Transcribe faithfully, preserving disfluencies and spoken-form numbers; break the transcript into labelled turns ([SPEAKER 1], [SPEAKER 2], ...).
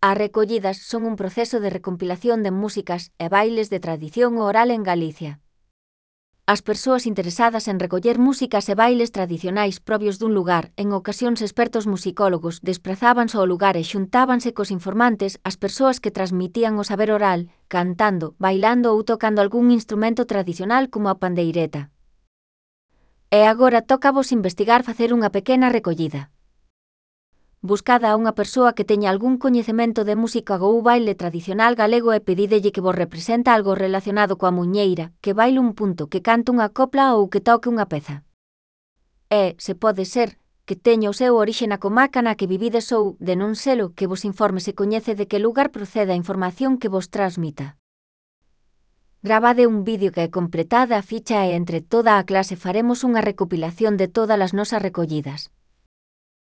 [SPEAKER 1] As recollidas son un proceso de recompilación de músicas e bailes de tradición oral en Galicia. As persoas interesadas en recoller músicas e bailes tradicionais propios dun lugar, en ocasións expertos musicólogos, desprazábanse ao lugar e xuntábanse cos informantes, as persoas que transmitían o saber oral, cantando, bailando ou tocando algún instrumento tradicional como a pandeireta. E agora tócavos investigar facer unha pequena recollida. Buscada a unha persoa que teña algún coñecemento de música ou baile tradicional galego e pedídelle que vos representa algo relacionado coa muiñeira, que baile un punto, que cante unha copla ou que toque unha peza. E, se pode ser, que teña o seu orixe na comarca na que vivides ou, de non selo, que vos informe se coñece de que lugar procede a información que vos transmita. Gravade un vídeo que, completada a ficha e entre toda a clase faremos unha recopilación de todas as nosas recollidas.